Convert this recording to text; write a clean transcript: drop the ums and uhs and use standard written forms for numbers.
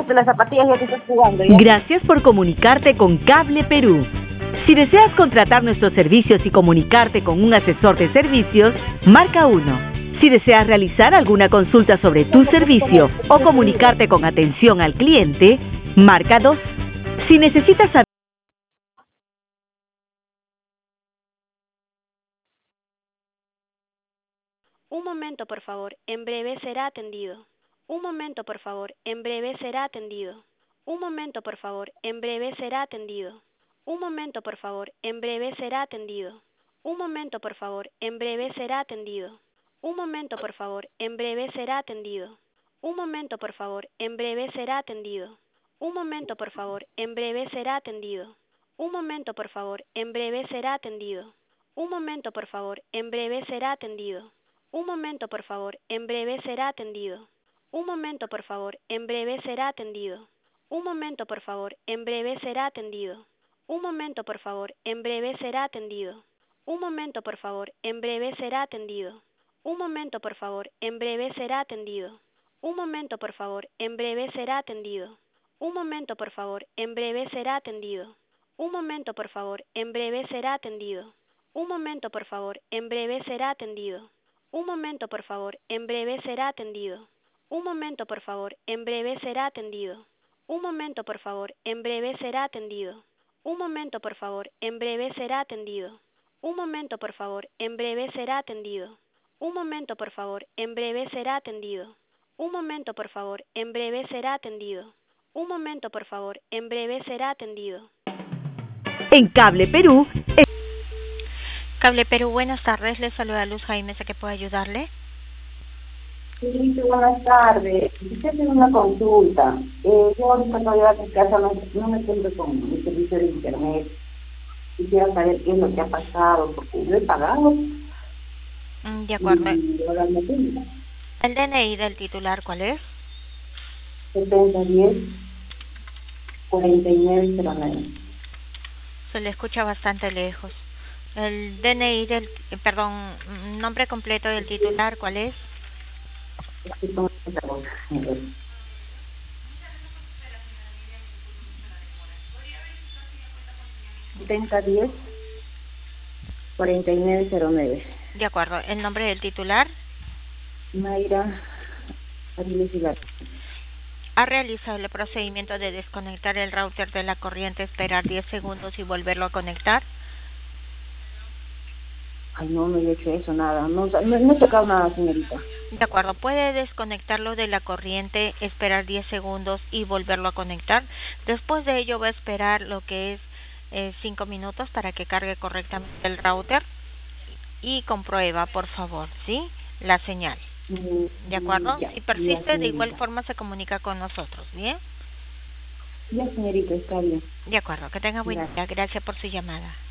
quitaste las zapatillas y ya te estás jugando, ¿ya? Gracias por comunicarte con Cable Perú. Si deseas contratar nuestros servicios y comunicarte con un asesor de servicios, marca 1. Si deseas realizar alguna consulta sobre tu servicio o comunicarte con atención al cliente, marca 2. Si necesitas saber... Un momento, por favor. En breve será atendido. Un momento, por favor. En breve será atendido. Un momento, por favor. En breve será atendido. Un momento, por favor. En breve será atendido. Un momento, por favor. En breve será atendido. Un momento, por favor. En breve será atendido. Un momento, por favor. En breve será atendido. Un momento, por favor. En breve será atendido. Un momento, por favor. En breve será atendido. Un momento, por favor. En breve será atendido. Un momento, por favor. En breve será atendido. Un momento, por favor. En breve será atendido. Un momento, por favor. En breve será atendido. Un momento, por favor. En breve será atendido. Un momento, por favor. En breve será atendido. Un momento, por favor. En breve será atendido. Un momento, por favor. En breve será atendido. Un momento, por favor. En breve será atendido. Un momento, por favor. En breve será atendido. Un momento, por favor. En breve será atendido. Un momento, por favor. En breve será atendido. Un momento, por favor. En breve será atendido. Un momento, por favor. En breve será atendido. Un momento, por favor. En breve será atendido. Un momento, por favor. En breve será atendido. Un momento, por favor. En breve será atendido. Un momento, por favor. En breve será atendido. Un momento, por favor. En breve será atendido. En Cable Perú... Cable Perú, buenas tardes. Les saluda Luz Jaime. ¿A qué puedo ayudarle? Sí, buenas tardes. Quisiera hacer una consulta. Yo ahorita todavía en casa no me encuentro con mi servicio de internet. Quisiera saber qué es lo que ha pasado, porque yo he pagado. De acuerdo. Y ahora no tengo. ¿El DNI del titular cuál es? 7010 4909. Se le escucha bastante lejos. El DNI del, nombre completo del titular, ¿cuál es? 7010 4909. De acuerdo. ¿El nombre del titular? Mayra Ariles Hilar. ¿Ha realizado el procedimiento de desconectar el router de la corriente, esperar 10 segundos y volverlo a conectar? Ay, no he hecho eso, nada. No he tocado nada, señorita. De acuerdo. ¿Puede desconectarlo de la corriente, esperar 10 segundos y volverlo a conectar? Después de ello va a esperar lo que es 5 minutos para que cargue correctamente el router y comprueba, por favor, ¿sí? La señal. ¿De acuerdo? Si persiste, de igual forma se comunica con nosotros, ¿bien? Ya, señorita, está bien. De acuerdo. Que tenga buen día. Gracias por su llamada.